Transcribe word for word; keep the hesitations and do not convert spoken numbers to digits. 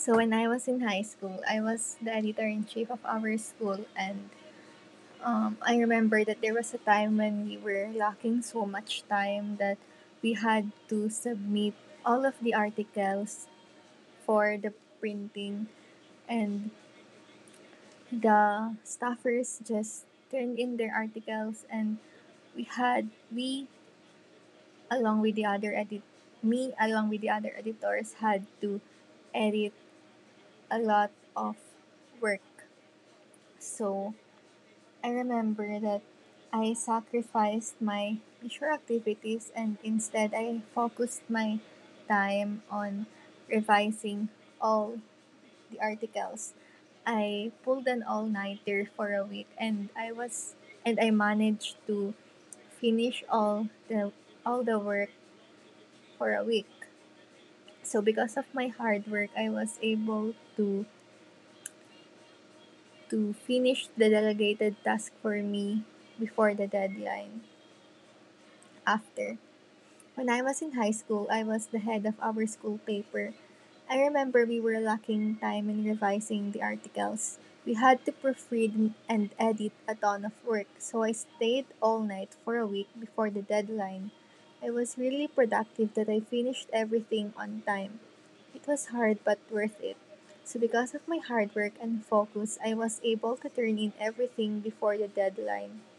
So when I was in high school, I was the editor in chief of our school, and um, I remember that there was a time when we were lacking so much time that we had to submit all of the articles for the printing, and the staffers just turned in their articles, and we had we along with the other edit me along with the other editors had to edit a lot of work. So I remember that I sacrificed my leisure activities, and instead I focused my time on revising all the articles. I pulled an all nighter for a week, and I was and I managed to finish all the all the work for a week. So because of my hard work, I was able to to finish the delegated task for me before the deadline. After, when I was in high school, I was the head of our school paper. I remember we were lacking time in revising the articles. We had to proofread and edit a ton of work, so I stayed all night for a week before the deadline. I was really productive that I finished everything on time. It was hard but worth it. So because of my hard work and focus, I was able to turn in everything before the deadline.